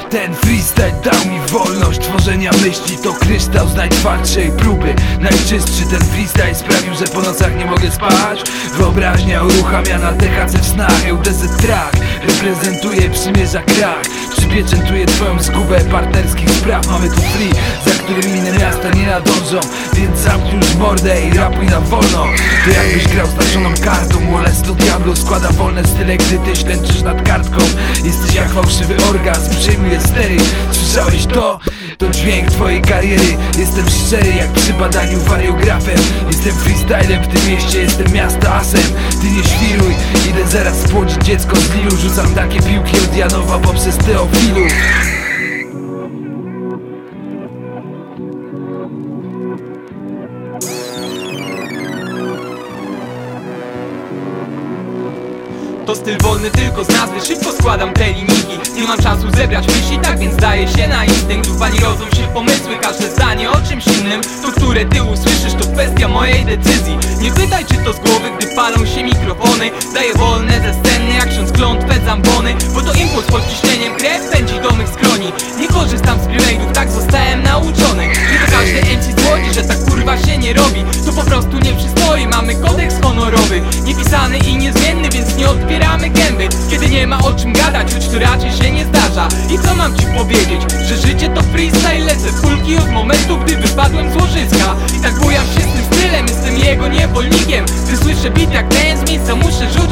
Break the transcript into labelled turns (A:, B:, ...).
A: Ten freestyle dał mi wolność tworzenia myśli. To kryształ z najtwardszej próby. Najczystszy ten freestyle sprawił, że po nocach nie mogę spać. Wyobraźnia uruchamia na THC w snach. EUDZ track reprezentuje przymierza krach. Przypieczętuje twoją zgubę partnerskich spraw. Mamy tu free, za którym inne miasta nie nadążą. Więc zamknij już mordę i rapuj na wolno. To jakbyś grał znaczoną kartą. Wallace to Diablo składa wolne style, gdy ty ślęczysz nad kartką. Jesteś jak fałszywy orgazm, przyjmuję stery. Słyszałeś to? To dźwięk twojej kariery. Jestem szczery jak przy badaniu wariografem. Jestem freestylem w tym mieście, jestem miasta asem. Ty nie świruj, idę zaraz spłodzić dziecko z lilu. Rzucam takie piłki od Janowa poprzez Teofilu.
B: To styl wolny tylko z nazwy, szybko składam te linijki. Nie mam czasu zebrać myśli, tak więc daję się na instynkt. Lub ani rodzą się pomysły, każde zdanie o czymś innym. To, które ty usłyszysz, to kwestia mojej decyzji. Nie pytaj czy to z głowy, gdy palą się mikrofony. Daję wolne ze sceny, jak ksiądz klątwę zambony. Bo to impuls pod ciśnieniem, krew pędzi do mych skroni. Nie korzystam z prenade'ów, tak zostałem nauczony. Nie to każdy MC złodzi, że tak kurwa się nie robi. To po prostu nie przystoi, mamy kodeks honorowy. Niepisany i niezmienny, więc nie otwieramy gęby. Kiedy nie ma o czym gadać, choć to raczej się nie zdarza. I co mam ci powiedzieć? Że życie to freestyle, lecę w kulki od momentu, gdy wypadłem z łożyska. I tak bujam się z tym stylem, jestem jego niewolnikiem. Gdy słyszę beat jak ten z miejsca muszę rzucić.